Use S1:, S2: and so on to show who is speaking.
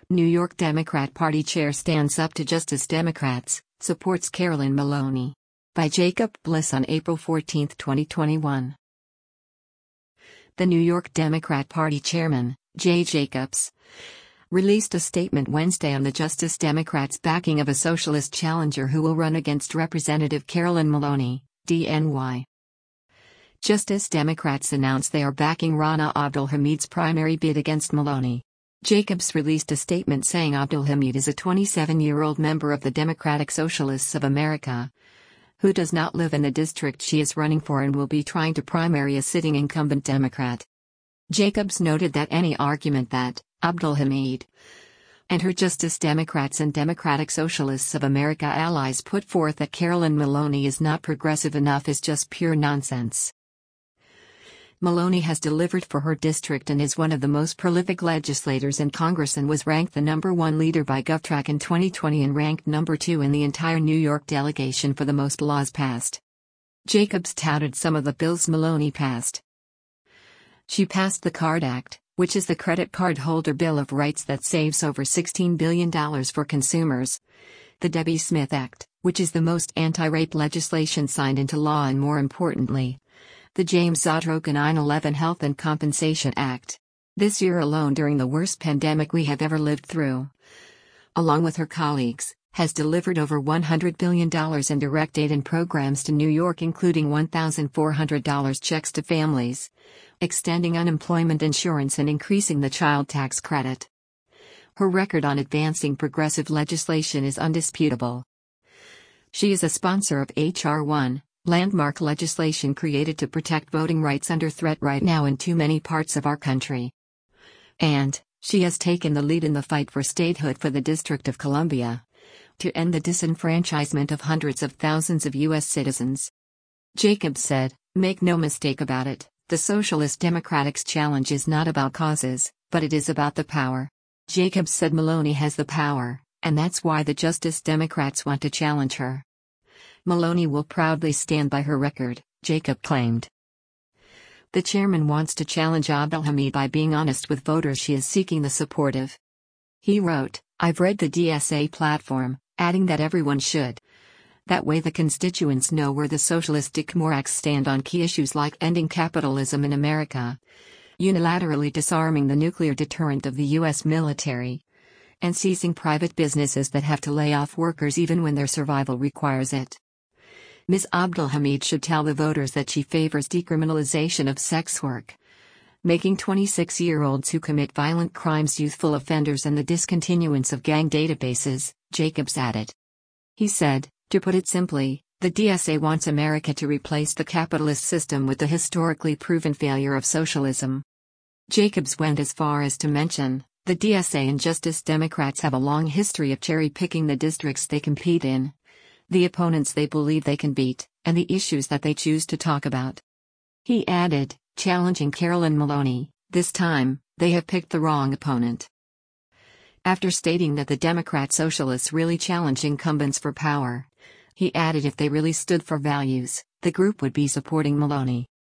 S1: New York Democrat Party chair stands up to Justice Democrats, supports Carolyn Maloney. By Jacob Bliss on April 14, 2021. The New York Democrat Party chairman, Jay Jacobs, released a statement Wednesday on the Justice Democrats' backing of a socialist challenger who will run against Representative Carolyn Maloney, DNY. Justice Democrats announced they are backing Rana Abdulhamid's primary bid against Maloney. Jacobs released a statement saying Abdulhamid is a 27-year-old member of the Democratic Socialists of America, who does not live in the district she is running for and will be trying to primary a sitting incumbent Democrat. Jacobs noted that any argument that Abdulhamid and her Justice Democrats and Democratic Socialists of America allies put forth that Carolyn Maloney is not progressive enough is just pure nonsense. Maloney has delivered for her district and is one of the most prolific legislators in Congress and was ranked the #1 leader by GovTrack in 2020 and ranked #2 in the entire New York delegation for the most laws passed. Jacobs touted some of the bills Maloney passed. She passed the CARD Act, which is the Credit Card Holder Bill of Rights that saves over $16 billion for consumers. The Debbie Smith Act, which is the most anti-rape legislation signed into law, and more importantly, the James Zadroka 9/11 Health and Compensation Act. This year alone, during the worst pandemic we have ever lived through, along with her colleagues, has delivered over $100 billion in direct aid and programs to New York, including $1,400 checks to families, extending unemployment insurance and increasing the child tax credit. Her record on advancing progressive legislation is undisputable. She is a sponsor of H.R. 1, landmark legislation created to protect voting rights under threat right now in too many parts of our country. And she has taken the lead in the fight for statehood for the District of Columbia, to end the disenfranchisement of hundreds of thousands of U.S. citizens. Jacobs said, "Make no mistake about it, the Socialist Democrats' challenge is not about causes, but it is about the power." Jacobs said Maloney has the power, and that's why the Justice Democrats want to challenge her. Maloney will proudly stand by her record, Jacob claimed. The chairman wants to challenge Abdulhamid by being honest with voters she is seeking the support of. He wrote, "I've read the DSA platform," adding that everyone should. That way the constituents know where the socialist Democrats stand on key issues like ending capitalism in America, unilaterally disarming the nuclear deterrent of the U.S. military, and seizing private businesses that have to lay off workers even when their survival requires it. Ms. Abdulhamid should tell the voters that she favors decriminalization of sex work, making 26-year-olds who commit violent crimes youthful offenders, and the discontinuance of gang databases, Jacobs added. He said, "To put it simply, the DSA wants America to replace the capitalist system with the historically proven failure of socialism." Jacobs went as far as to mention, the DSA and Justice Democrats have a long history of cherry-picking the districts they compete in, the opponents they believe they can beat, and the issues that they choose to talk about. He added, challenging Carolyn Maloney, "This time, they have picked the wrong opponent." After stating that the Democrat Socialists really challenge incumbents for power, he added if they really stood for values, the group would be supporting Maloney.